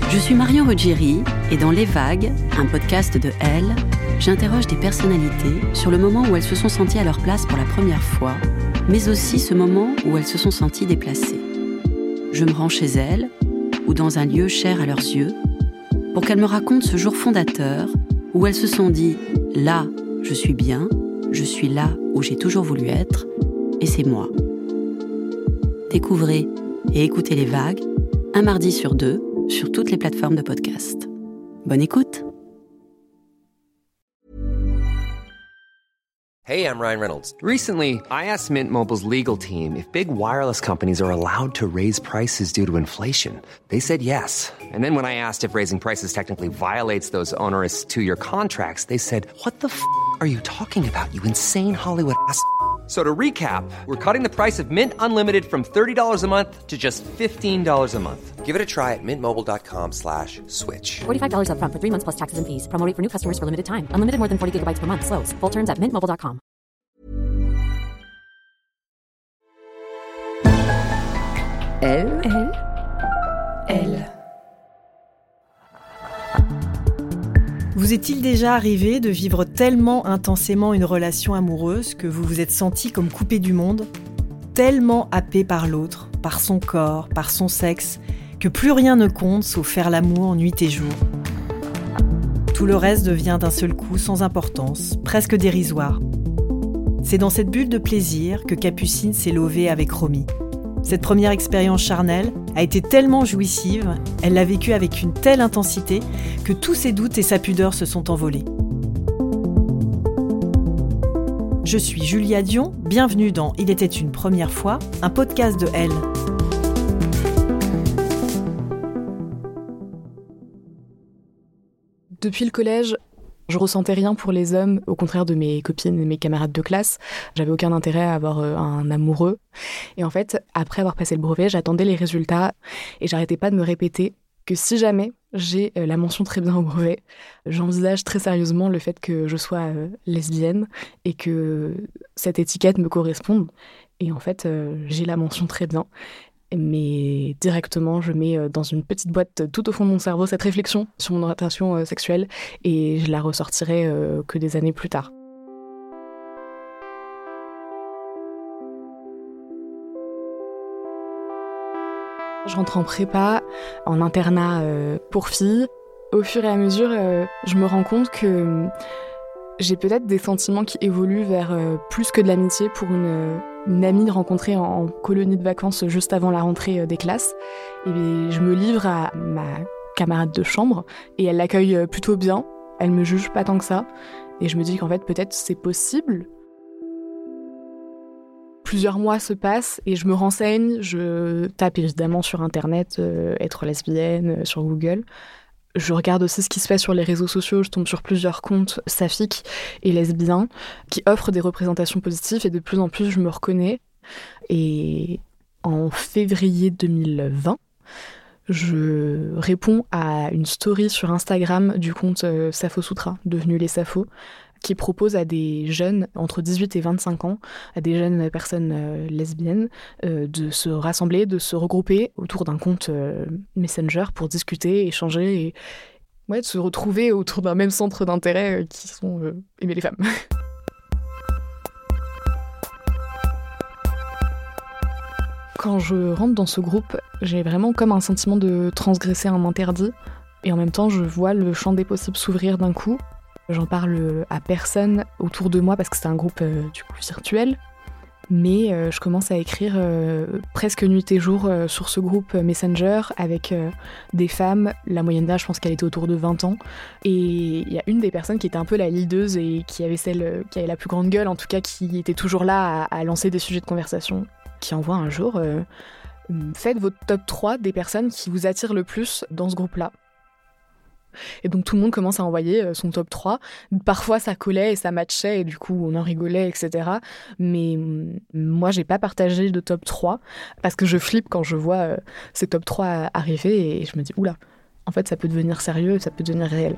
Je suis Marion Ruggieri et dans Les Vagues, un podcast de Elle, j'interroge des personnalités sur le moment où elles se sont senties à leur place pour la première fois, mais aussi ce moment où elles se sont senties déplacées. Je me rends chez elles, ou dans un lieu cher à leurs yeux, pour qu'elles me racontent ce jour fondateur où elles se sont dit « Là, je suis bien, je suis là où j'ai toujours voulu être, et c'est moi ». Découvrez et écoutez Les Vagues, un mardi sur 2, sur toutes les plateformes de podcast. Bonne écoute! Hey, I'm Ryan Reynolds. Recently, I asked Mint Mobile's legal team if big wireless companies are allowed to raise prices due to inflation. They said yes. And then when I asked if raising prices technically violates those onerous two-year contracts, they said, "What the f*** are you talking about, you insane Hollywood ass?" So to recap, we're cutting the price of Mint Unlimited from $30 a month to just $15 a month. Give it a try at mintmobile.com/switch. $45 up front for 3 months plus taxes and fees. Promo rate for new customers for limited time. Unlimited more than 40 gigabytes per month. Slows full terms at mintmobile.com. Elle. Vous est-il déjà arrivé de vivre tellement intensément une relation amoureuse que vous vous êtes senti comme coupé du monde, tellement happé par l'autre, par son corps, par son sexe, que plus rien ne compte sauf faire l'amour nuit et jour. Tout le reste devient d'un seul coup sans importance, presque dérisoire. C'est dans cette bulle de plaisir que Capucine s'est lovée avec Romy. Cette première expérience charnelle a été tellement jouissive, elle l'a vécue avec une telle intensité que tous ses doutes et sa pudeur se sont envolés. Je suis Julia Dion, bienvenue dans Il était une première fois, un podcast de Elle. Depuis le collège, je ressentais rien pour les hommes, au contraire de mes copines et mes camarades de classe. J'avais aucun intérêt à avoir un amoureux. Et en fait, après avoir passé le brevet, j'attendais les résultats et j'arrêtais pas de me répéter que si jamais j'ai la mention très bien au brevet, j'envisage très sérieusement le fait que je sois lesbienne et que cette étiquette me corresponde. Et en fait, j'ai la mention très bien. Mais directement, je mets dans une petite boîte tout au fond de mon cerveau cette réflexion sur mon orientation sexuelle et je la ressortirai que des années plus tard. Je rentre en prépa, en internat pour filles. Au fur et à mesure, je me rends compte que j'ai peut-être des sentiments qui évoluent vers plus que de l'amitié pour une amie rencontrée en colonie de vacances juste avant la rentrée des classes. Et je me livre à ma camarade de chambre et elle l'accueille plutôt bien. Elle me juge pas tant que ça. Et je me dis qu'en fait, peut-être c'est possible. Plusieurs mois se passent et je me renseigne. Je tape évidemment sur Internet, être lesbienne, sur Google. Je regarde aussi ce qui se fait sur les réseaux sociaux, je tombe sur plusieurs comptes saphiques et lesbiens qui offrent des représentations positives et de plus en plus je me reconnais. Et en février 2020, je réponds à une story sur Instagram du compte Sapho Sutra, devenu Les Saphos, qui propose à des jeunes entre 18 et 25 ans, à des jeunes personnes lesbiennes, de se rassembler, de se regrouper autour d'un compte Messenger pour discuter, échanger et de se retrouver autour d'un même centre d'intérêt qui sont aimer les femmes. Quand je rentre dans ce groupe, j'ai vraiment comme un sentiment de transgresser un interdit et en même temps je vois le champ des possibles s'ouvrir d'un coup. J'en parle à personne autour de moi parce que c'est un groupe virtuel. Mais je commence à écrire presque nuit et jour sur ce groupe Messenger avec des femmes. La moyenne d'âge, je pense qu'elle était autour de 20 ans. Et il y a une des personnes qui était un peu la leaduse et qui avait qui avait la plus grande gueule, en tout cas qui était toujours là à lancer des sujets de conversation, qui envoie un jour faites votre top 3 des personnes qui vous attirent le plus dans ce groupe-là. Et donc tout le monde commence à envoyer son top 3. Parfois ça collait et ça matchait et du coup on en rigolait, etc. Mais moi j'ai pas partagé de top 3 parce que je flippe quand je vois ces top 3 arriver et je me dis oula, en fait ça peut devenir sérieux, ça peut devenir réel.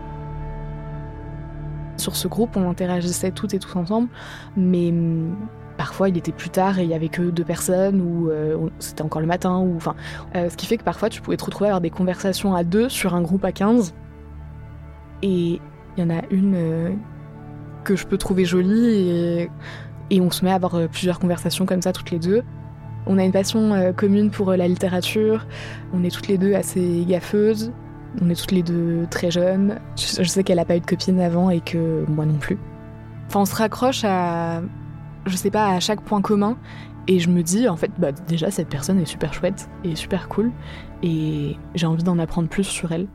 Sur ce groupe, on interagissait toutes et tous ensemble, mais Parfois, il était plus tard et il y avait que 2 personnes ou c'était encore le matin. Ce qui fait que parfois, tu pouvais te retrouver à avoir des conversations à 2 sur un groupe à 15. Et il y en a une que je peux trouver jolie et on se met à avoir plusieurs conversations comme ça toutes les deux. On a une passion commune pour la littérature. On est toutes les deux assez gaffeuses. On est toutes les deux très jeunes. Je sais qu'elle n'a pas eu de copine avant et que moi non plus. Enfin, on se raccroche à chaque point commun. Et je me dis, en fait, déjà, cette personne est super chouette et super cool. Et j'ai envie d'en apprendre plus sur elle.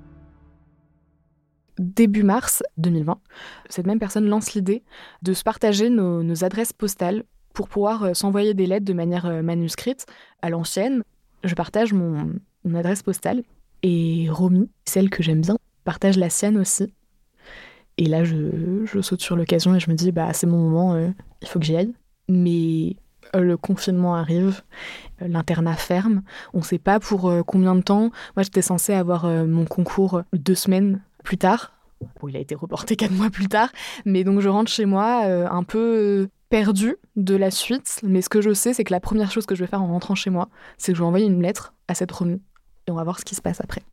Début mars 2020, cette même personne lance l'idée de se partager nos adresses postales pour pouvoir s'envoyer des lettres de manière manuscrite à l'ancienne. Je partage mon adresse postale. Et Romy, celle que j'aime bien, partage la sienne aussi. Et là, je saute sur l'occasion et je me dis, c'est mon moment, il faut que j'y aille. Mais le confinement arrive, l'internat ferme, on ne sait pas pour combien de temps. Moi, j'étais censée avoir mon concours 2 semaines plus tard. Bon, il a été reporté 4 mois plus tard. Mais donc, je rentre chez moi un peu perdue de la suite. Mais ce que je sais, c'est que la première chose que je vais faire en rentrant chez moi, c'est que je vais envoyer une lettre à cette Romy. Et on va voir ce qui se passe après.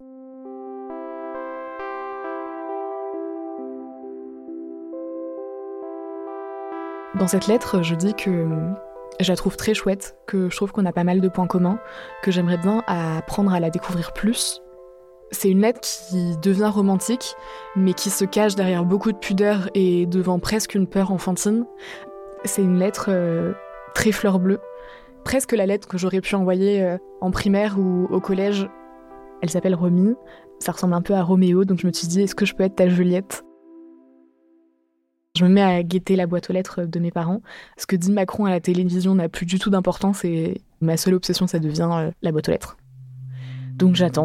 Dans cette lettre, je dis que je la trouve très chouette, que je trouve qu'on a pas mal de points communs, que j'aimerais bien apprendre à la découvrir plus. C'est une lettre qui devient romantique, mais qui se cache derrière beaucoup de pudeur et devant presque une peur enfantine. C'est une lettre très fleur bleue, presque la lettre que j'aurais pu envoyer en primaire ou au collège. Elle s'appelle Romy, ça ressemble un peu à Roméo, donc je me suis dit, est-ce que je peux être ta Juliette ? Je me mets à guetter la boîte aux lettres de mes parents. Ce que dit Macron à la télévision n'a plus du tout d'importance et ma seule obsession, ça devient la boîte aux lettres. Donc j'attends.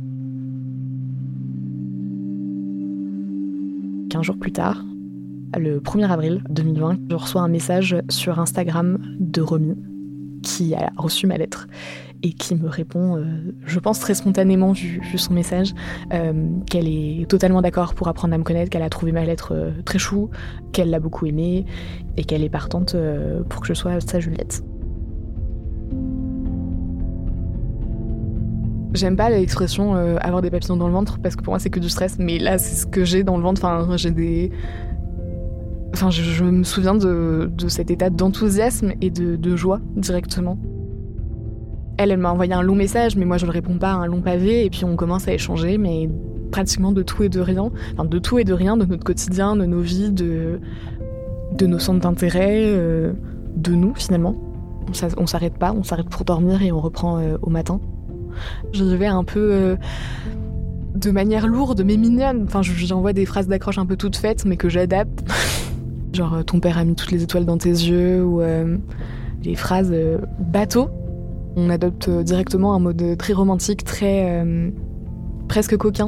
15 jours plus tard, le 1er avril 2020, je reçois un message sur Instagram de Romy qui a reçu ma lettre et qui me répond, je pense très spontanément vu son message, qu'elle est totalement d'accord pour apprendre à me connaître, qu'elle a trouvé ma lettre très chou, qu'elle l'a beaucoup aimée et qu'elle est partante pour que je sois sa Juliette. J'aime pas l'expression avoir des papillons dans le ventre parce que pour moi c'est que du stress, mais là c'est ce que j'ai dans le ventre. Je me souviens de cet état d'enthousiasme et de joie directement. Elle m'a envoyé un long message, mais moi je ne réponds pas à un long pavé, et puis on commence à échanger, mais pratiquement de tout et de rien. Enfin, de tout et de rien, de notre quotidien, de nos vies, de nos centres d'intérêt, de nous finalement. On s'arrête pas, on s'arrête pour dormir et on reprend au matin. Je vais un peu de manière lourde mais mignonne. Enfin, j'envoie des phrases d'accroche un peu toutes faites, mais que j'adapte. Genre, ton père a mis toutes les étoiles dans tes yeux, ou des phrases bateau. On adopte directement un mode très romantique, très presque coquin.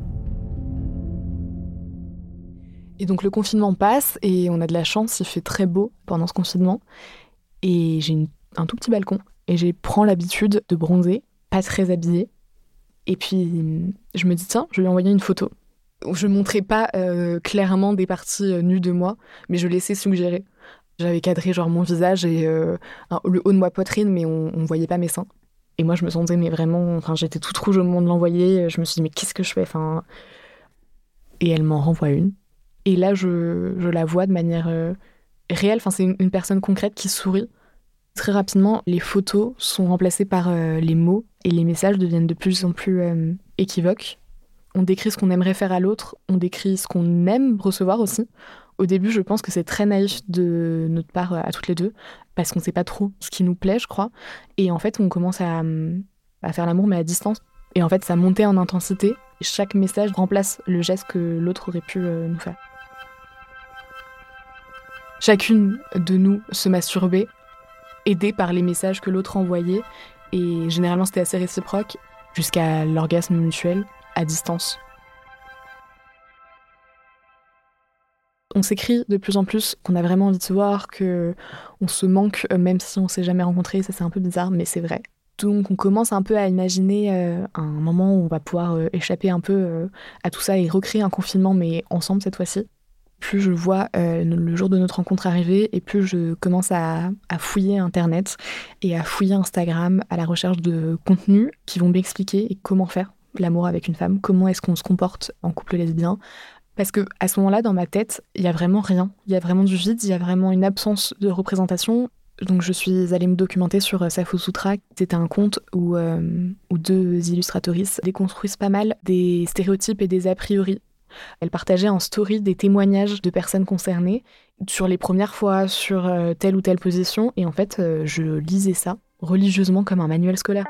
Et donc le confinement passe et on a de la chance, il fait très beau pendant ce confinement. Et j'ai un tout petit balcon et je prends l'habitude de bronzer, pas très habillée. Et puis je me dis tiens, je vais lui envoyer une photo. Je montrais pas clairement des parties nues de moi, mais je laissais suggérer. J'avais cadré genre mon visage et le haut de ma poitrine, mais on voyait pas mes seins. Et moi, je me sentais mais vraiment... Enfin, j'étais toute rouge au moment de l'envoyer. Je me suis dit, mais qu'est-ce que je fais ? Enfin... Et elle m'en renvoie une. Et là, je la vois de manière réelle. Enfin, c'est une personne concrète qui sourit. Très rapidement, les photos sont remplacées par les mots et les messages deviennent de plus en plus équivoques. On décrit ce qu'on aimerait faire à l'autre, on décrit ce qu'on aime recevoir aussi. Au début, je pense que c'est très naïf de notre part à toutes les deux, parce qu'on ne sait pas trop ce qui nous plaît, je crois. Et en fait, on commence à faire l'amour, mais à distance. Et en fait, ça montait en intensité. Chaque message remplace le geste que l'autre aurait pu nous faire. Chacune de nous se masturbait, aidée par les messages que l'autre envoyait. Et généralement, c'était assez réciproque, jusqu'à l'orgasme mutuel, à distance. On s'écrit de plus en plus qu'on a vraiment envie de se voir, qu'on se manque même si on s'est jamais rencontrés. Ça, c'est un peu bizarre, mais c'est vrai. Donc on commence un peu à imaginer un moment où on va pouvoir échapper un peu à tout ça et recréer un confinement, mais ensemble cette fois-ci. plus je vois le jour de notre rencontre arriver et plus je commence à fouiller Internet et à fouiller Instagram à la recherche de contenus qui vont m'expliquer comment faire l'amour avec une femme, comment est-ce qu'on se comporte en couple lesbien. Parce que à ce moment-là, dans ma tête, il y a vraiment rien. Il y a vraiment du vide, il y a vraiment une absence de représentation. Donc je suis allée me documenter sur Safo Sutra. C'était un compte où 2 illustratrices déconstruisent pas mal des stéréotypes et des a priori. Elles partageaient en story des témoignages de personnes concernées sur les premières fois, sur telle ou telle position. Et en fait, je lisais ça religieusement comme un manuel scolaire.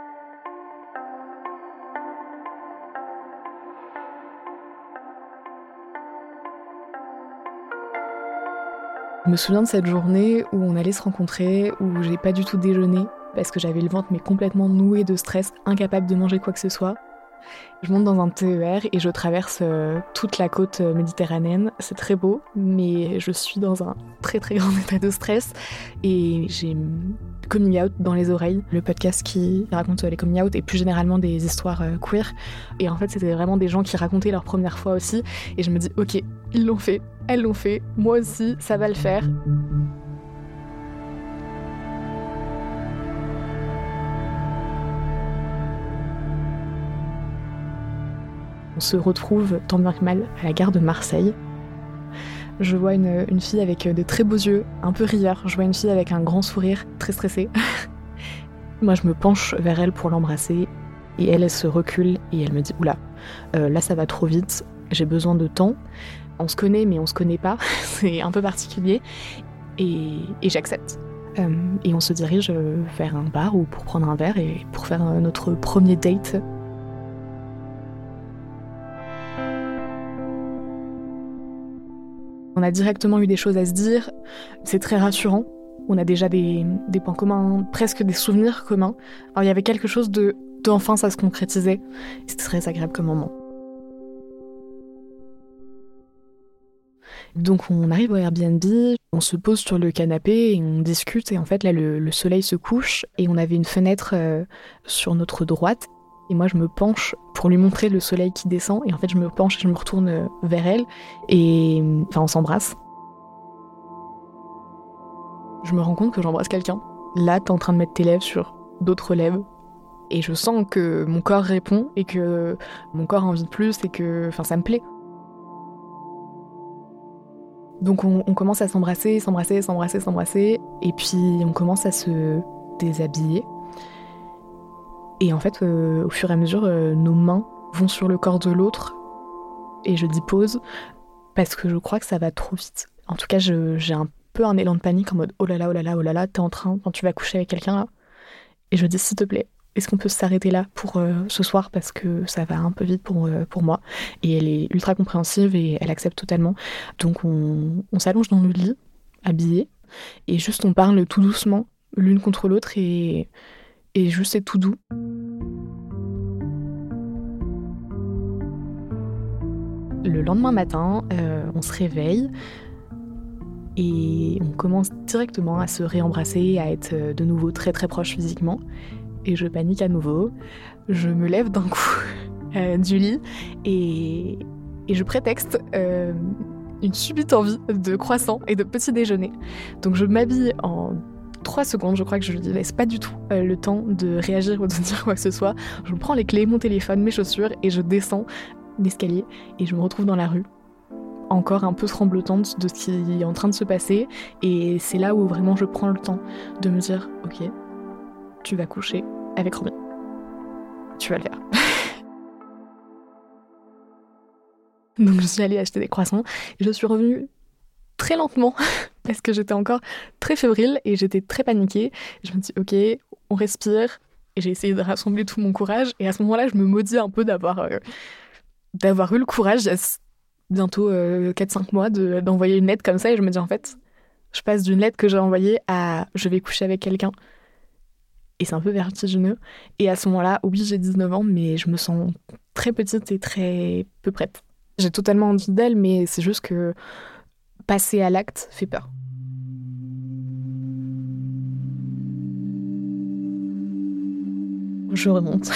Je me souviens de cette journée où on allait se rencontrer, où j'ai pas du tout déjeuné parce que j'avais le ventre mais complètement noué de stress, incapable de manger quoi que ce soit. Je monte dans un TER et je traverse toute la côte méditerranéenne. C'est très beau, mais je suis dans un très très grand état de stress et j'ai Coming Out dans les oreilles, le podcast qui raconte les coming out et plus généralement des histoires queer. Et en fait, c'était vraiment des gens qui racontaient leur première fois aussi. Et je me dis, ok, ils l'ont fait, elles l'ont fait, moi aussi, ça va le faire. On se retrouve, tant bien que mal, à la gare de Marseille. Je vois une fille avec de très beaux yeux, un peu rieurs. Je vois une fille avec un grand sourire, très stressée. Moi, je me penche vers elle pour l'embrasser. Et elle se recule et elle me dit « Oula, là ça va trop vite, j'ai besoin de temps. On se connaît mais on se connaît pas, c'est un peu particulier. » Et j'accepte. Et on se dirige vers un bar ou pour prendre un verre et pour faire notre premier date. On a directement eu des choses à se dire, c'est très rassurant. On a déjà des points communs, presque des souvenirs communs. Alors il y avait quelque chose d'enfin ça se concrétisait. C'était très agréable comme moment. Donc on arrive au Airbnb, on se pose sur le canapé et on discute. Et en fait là le soleil se couche et on avait une fenêtre sur notre droite. Et moi, je me penche pour lui montrer le soleil qui descend. Et en fait, je me penche et je me retourne vers elle. Et enfin, on s'embrasse. Je me rends compte que j'embrasse quelqu'un. Là, t'es en train de mettre tes lèvres sur d'autres lèvres. Et je sens que mon corps répond et que mon corps a envie de plus et que enfin, ça me plaît. Donc on commence à s'embrasser. Et puis, on commence à se déshabiller. Et en fait, au fur et à mesure, nos mains vont sur le corps de l'autre. Et je dis pause, parce que je crois que ça va trop vite. En tout cas, j'ai un peu un élan de panique en mode oh là là, t'es en train, quand tu vas coucher avec quelqu'un là. Et je dis s'il te plaît, est-ce qu'on peut s'arrêter là pour ce soir parce que ça va un peu vite pour moi. Et elle est ultra compréhensive et elle accepte totalement. Donc on s'allonge dans le lit, habillés, et juste on parle tout doucement, l'une contre l'autre et juste c'est tout doux. Le lendemain matin, on se réveille et on commence directement à se réembrasser, à être de nouveau très très proches physiquement. Et je panique à nouveau. Je me lève d'un coup du lit et je prétexte une subite envie de croissant et de petit déjeuner. Donc je m'habille en 3 secondes, je crois que je lui laisse pas du tout le temps de réagir ou de dire quoi que ce soit. Je prends les clés, mon téléphone, mes chaussures et je descends l'escalier et je me retrouve dans la rue, encore un peu tremblotante de ce qui est en train de se passer. Et c'est là où vraiment je prends le temps de me dire ok, tu vas coucher avec Robin, tu vas le faire. Donc je suis allée acheter des croissants et je suis revenue très lentement parce que j'étais encore très fébrile et j'étais très paniquée. Je me dis ok, on respire, et j'ai essayé de rassembler tout mon courage. Et à ce moment-là, je me maudis un peu d'avoir eu le courage, il y a bientôt 4-5 mois, d'envoyer une lettre comme ça. Et je me dis en fait, je passe d'une lettre que j'ai envoyée à je vais coucher avec quelqu'un. Et c'est un peu vertigineux. Et à ce moment-là, oui, j'ai 19 ans, mais je me sens très petite et très peu prête. J'ai totalement envie d'elle, mais c'est juste que passer à l'acte fait peur. Je remonte.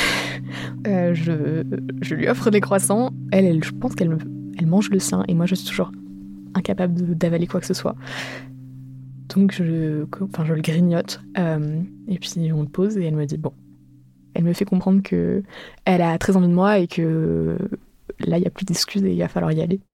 Je lui offre des croissants. Elle, je pense qu'elle mange le sien. Et moi, je suis toujours incapable d'avaler quoi que ce soit. Donc je le grignote, et puis on le pose et elle me dit bon. Elle me fait comprendre qu'elle a très envie de moi et que là, il n'y a plus d'excuses et il va falloir y aller.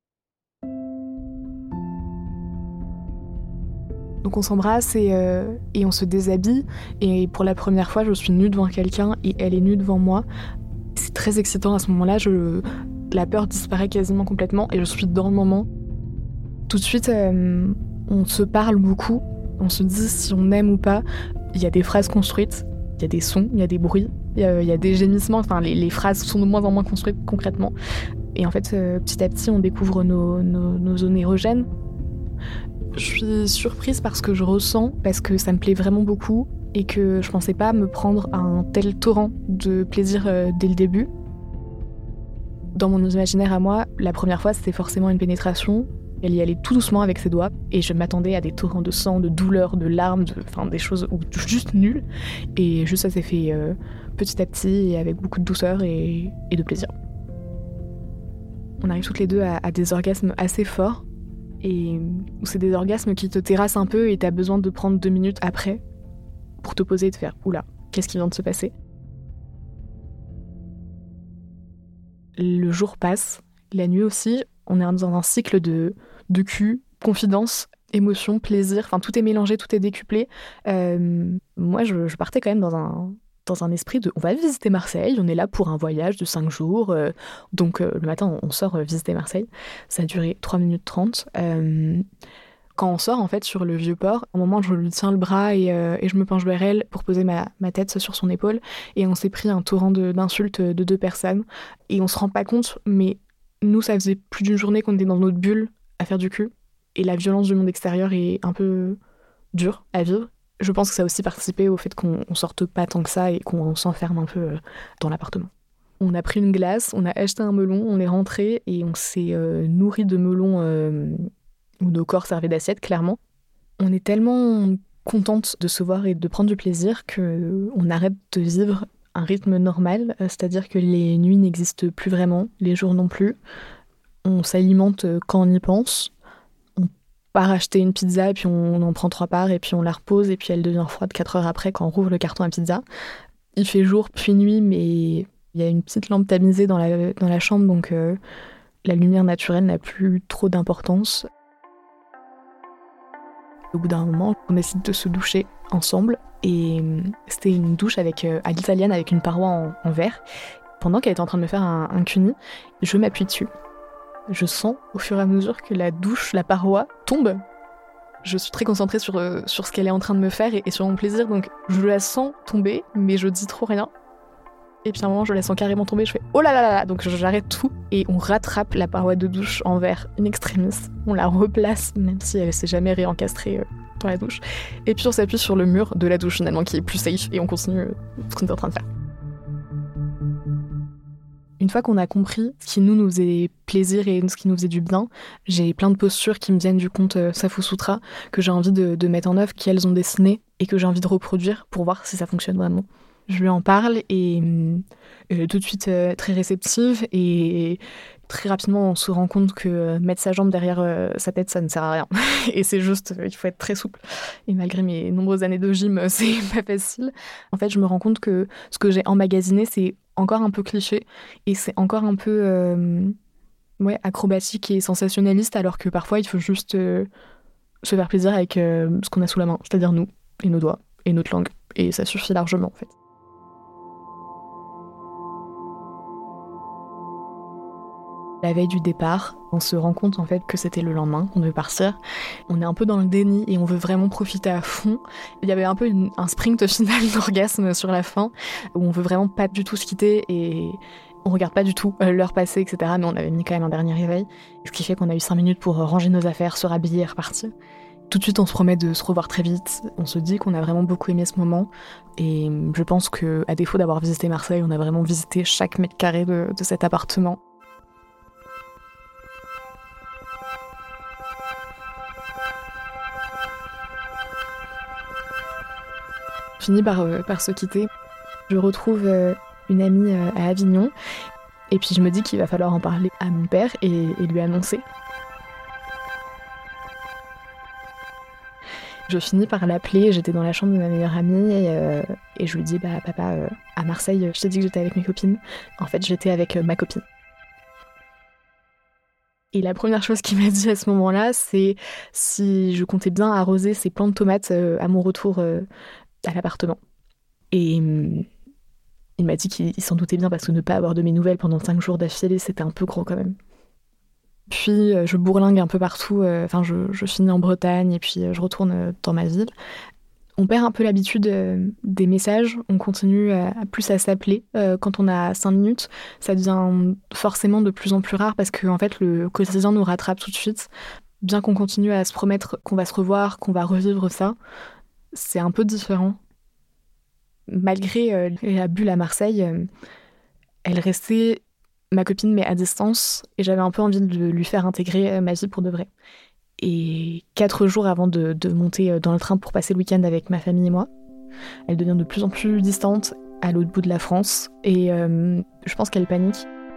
Donc on s'embrasse et on se déshabille. Et pour la première fois, je suis nue devant quelqu'un et elle est nue devant moi. C'est très excitant à ce moment-là. La peur disparaît quasiment complètement et je suis dans le moment. Tout de suite, on se parle beaucoup. On se dit si on aime ou pas. Il y a des phrases construites. Il y a des sons, il y a des bruits, il y a des gémissements, enfin les phrases sont de moins en moins construites concrètement. Et en fait, petit à petit, on découvre nos zones érogènes. Je suis surprise par ce que je ressens, parce que ça me plaît vraiment beaucoup et que je pensais pas me prendre un tel torrent de plaisir dès le début. Dans mon imaginaire à moi, la première fois, c'était forcément une pénétration. Elle y allait tout doucement avec ses doigts et je m'attendais à des torrents de sang, de douleur, de larmes, des choses juste nulles. Et juste ça s'est fait petit à petit et avec beaucoup de douceur et de plaisir. On arrive toutes les deux à des orgasmes assez forts et c'est des orgasmes qui te terrassent un peu et t'as besoin de prendre 2 minutes après pour te poser et te faire « Oula, qu'est-ce qui vient de se passer ?» Le jour passe, la nuit aussi. On est dans un cycle de cul, confidence, émotion, plaisir. Enfin, tout est mélangé, tout est décuplé. Moi, je partais quand même dans un esprit de... On va visiter Marseille, on est là pour un voyage de 5 jours. Donc, le matin, on sort visiter Marseille. Ça a duré 3 minutes 30. Quand on sort, en fait, sur le Vieux-Port, à un moment, je lui tiens le bras et je me penche vers elle pour poser ma tête sur son épaule. Et on s'est pris un torrent d'insultes de 2 personnes. Et on se rend pas compte, mais... Nous, ça faisait plus d'une journée qu'on était dans notre bulle à faire du cul. Et la violence du monde extérieur est un peu dure à vivre. Je pense que ça a aussi participé au fait qu'on sorte pas tant que ça et qu'on s'enferme un peu dans l'appartement. On a pris une glace, on a acheté un melon, on est rentré et on s'est nourri de melons où nos corps servaient d'assiette, clairement. On est tellement contente de se voir et de prendre du plaisir qu'on arrête de vivre un rythme normal, c'est-à-dire que les nuits n'existent plus vraiment, les jours non plus. On s'alimente quand on y pense. On part acheter une pizza et puis on en prend 3 parts et puis on la repose et puis elle devient froide 4 heures après quand on rouvre le carton à pizza. Il fait jour puis nuit, mais il y a une petite lampe tamisée dans la chambre, donc la lumière naturelle n'a plus trop d'importance. Au bout d'un moment, on décide de se doucher ensemble et c'était une douche à l'italienne avec une paroi en verre. Pendant qu'elle était en train de me faire un cuni, je m'appuie dessus. Je sens au fur et à mesure que la paroi tombe. Je suis très concentrée sur ce qu'elle est en train de me faire et sur mon plaisir, donc je la sens tomber, mais je dis trop rien. Et puis à un moment, je la sens carrément tomber, je fais « Oh là là là !» Donc j'arrête tout et on rattrape la paroi de douche en verre in extremis. On la replace, même si elle s'est jamais réencastrée dans la douche. Et puis on s'appuie sur le mur de la douche finalement, qui est plus safe, et on continue ce qu'on est en train de faire. Une fois qu'on a compris ce qui nous faisait plaisir et ce qui nous faisait du bien, j'ai plein de postures qui me viennent du conte Safu Sutra, que j'ai envie de mettre en œuvre, qu'elles ont dessinées et que j'ai envie de reproduire pour voir si ça fonctionne vraiment. Je lui en parle et tout de suite très réceptive et très rapidement on se rend compte que mettre sa jambe derrière sa tête ça ne sert à rien et c'est juste, il faut être très souple et malgré mes nombreuses années de gym c'est pas facile. En fait je me rends compte que ce que j'ai emmagasiné c'est encore un peu cliché et c'est encore un peu acrobatique et sensationnaliste alors que parfois il faut juste se faire plaisir avec ce qu'on a sous la main, c'est-à-dire nous et nos doigts et notre langue et ça suffit largement en fait. La veille du départ, on se rend compte en fait que c'était le lendemain qu'on devait partir. On est un peu dans le déni et on veut vraiment profiter à fond. Il y avait un peu un sprint final d'orgasme sur la fin où on veut vraiment pas du tout se quitter et on regarde pas du tout l'heure passée, etc. Mais on avait mis quand même un dernier réveil, ce qui fait qu'on a eu 5 minutes pour ranger nos affaires, se rhabiller et repartir. Tout de suite, on se promet de se revoir très vite. On se dit qu'on a vraiment beaucoup aimé ce moment. Et je pense qu'à défaut d'avoir visité Marseille, on a vraiment visité chaque mètre carré de cet appartement. On finit par se quitter. Je retrouve une amie à Avignon. Et puis je me dis qu'il va falloir en parler à mon père et lui annoncer. Je finis par l'appeler, j'étais dans la chambre de ma meilleure amie et je lui dis papa, à Marseille, je t'ai dit que j'étais avec mes copines. En fait, j'étais avec ma copine. Et la première chose qu'il m'a dit à ce moment-là, c'est si je comptais bien arroser ces plants de tomates à mon retour à l'appartement. Et il m'a dit qu'il s'en doutait bien parce que ne pas avoir de mes nouvelles pendant 5 jours d'affilée, c'était un peu gros quand même. Puis je bourlingue un peu partout, je finis en Bretagne et puis je retourne dans ma ville. On perd un peu l'habitude des messages, on continue plus à s'appeler. Quand on a 5 minutes, ça devient forcément de plus en plus rare parce que en fait, le quotidien nous rattrape tout de suite. Bien qu'on continue à se promettre qu'on va se revoir, qu'on va revivre ça, c'est un peu différent. Malgré la bulle à Marseille, elle restait ma copine, mais à distance, et j'avais un peu envie de lui faire intégrer ma vie pour de vrai. Et 4 jours avant de monter dans le train pour passer le week-end avec ma famille et moi, elle devient de plus en plus distante à l'autre bout de la France, et je pense qu'elle panique.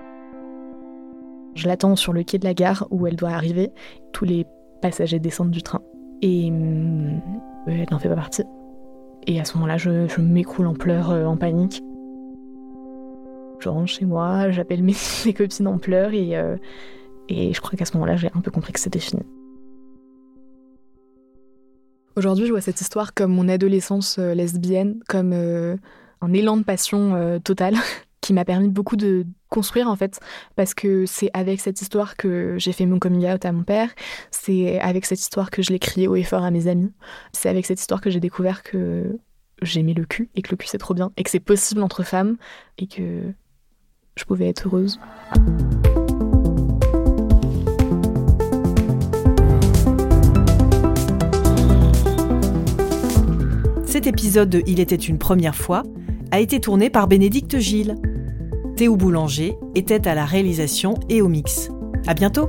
Je l'attends sur le quai de la gare où elle doit arriver. Tous les passagers descendent du train. Et elle n'en fait pas partie. Et à ce moment-là, je m'écroule en pleurs, en panique. Je rentre chez moi, j'appelle mes copines en pleurs et je crois qu'à ce moment-là, j'ai un peu compris que c'était fini. Aujourd'hui, je vois cette histoire comme mon adolescence lesbienne, comme un élan de passion total qui m'a permis beaucoup de construire en fait, parce que c'est avec cette histoire que j'ai fait mon coming out à mon père, c'est avec cette histoire que je l'ai crié haut et fort à mes amis, c'est avec cette histoire que j'ai découvert que j'aimais le cul et que le cul c'est trop bien et que c'est possible entre femmes et que je pouvais être heureuse. Cet épisode de Il était une première fois a été tourné par Bénédicte Gilles. Théo Boulanger était à la réalisation et au mix. À bientôt!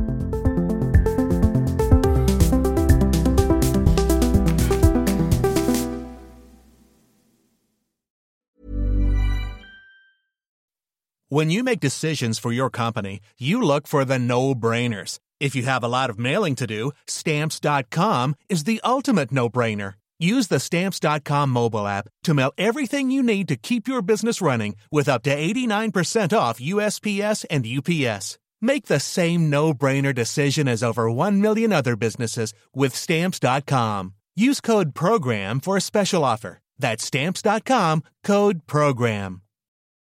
When you make decisions for your company, you look for the no-brainers. If you have a lot of mailing to do, Stamps.com is the ultimate no-brainer. Use the Stamps.com mobile app to mail everything you need to keep your business running with up to 89% off USPS and UPS. Make the same no-brainer decision as over 1 million other businesses with Stamps.com. Use code PROGRAM for a special offer. That's Stamps.com, code PROGRAM.